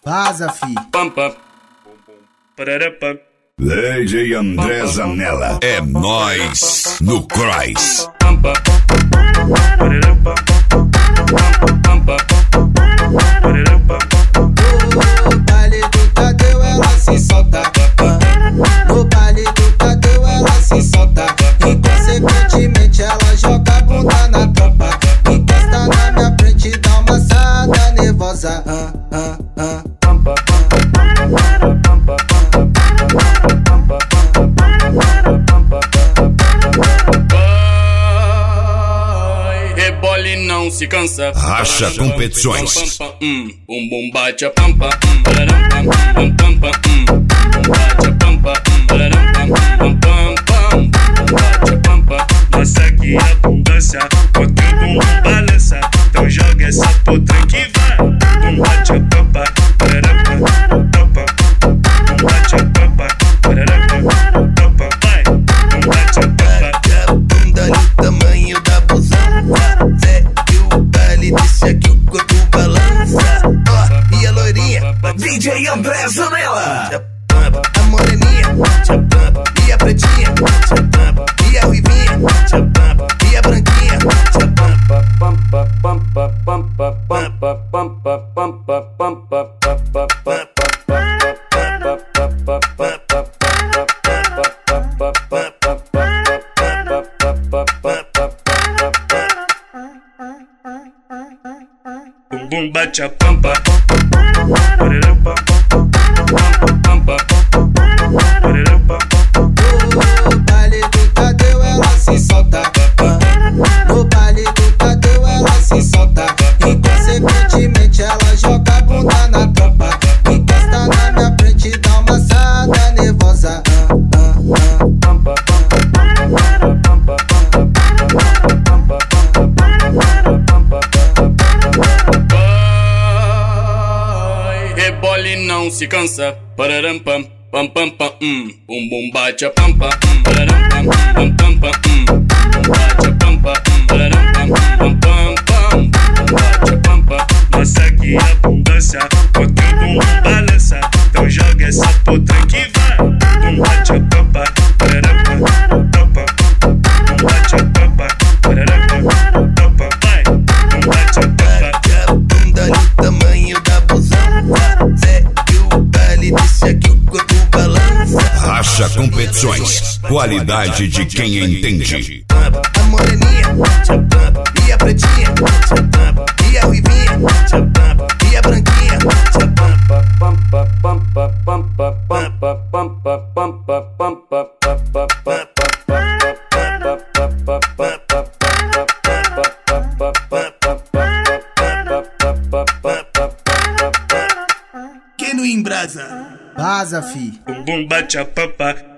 Vaza, fi. DJ André Zanella. É nóis no Cross. No baile do Tadeu ela se solta. No baile do Tadeu ela se solta. E consequentemente ela joga a bunda na tampa. Encosta na minha frente e dá uma assada nervosa. Rebole não se cansa. Racha competições. Bum bate a pampa. Bate a pampa. Bate a pampa. Nossa que abundância. Bota o bumbum balança. Então joga essa potranca que vai. Bum bate a pampa. Bate a pampa. Vai. Bum bate a pampa. A bunda no tamanho da busão. Zé e o baile disse aqui o corpo balança. Ó, e a loirinha DJ André Zanella. a moreninha e a pretinha e a ruivinha e a branquinha. Bum bate a pampa. No baile do Tadeu ela se solta. No baile do Tadeu ela se solta. E consequentemente ela joga a bunda na tampa. Encosta na minha frente e dá uma assada nervosa. Rebole não se cansa. Pararam pam pam pam pam. Bum bate a pampa. Pararam pam pam pam pam. Bate a pampa. Pararam pam pam pam pam. Bate a pampa. Nossa que abundância. Bota o bumbum balança. Então joga essa potranca que vai. Bum bate a pampa. Pararam pam pam. Bum bate a pampa. Pararam pam pam. Vai. Bum bate a pampa. A bunda no tamanho da busão. Zé e o baile disse aqui o corpo balança. Racha competições. Qualidade de quem entende. A moreninha e a pretinha e a ruivinha e a branquinha. Vaza, fi. Bum bate a pampa.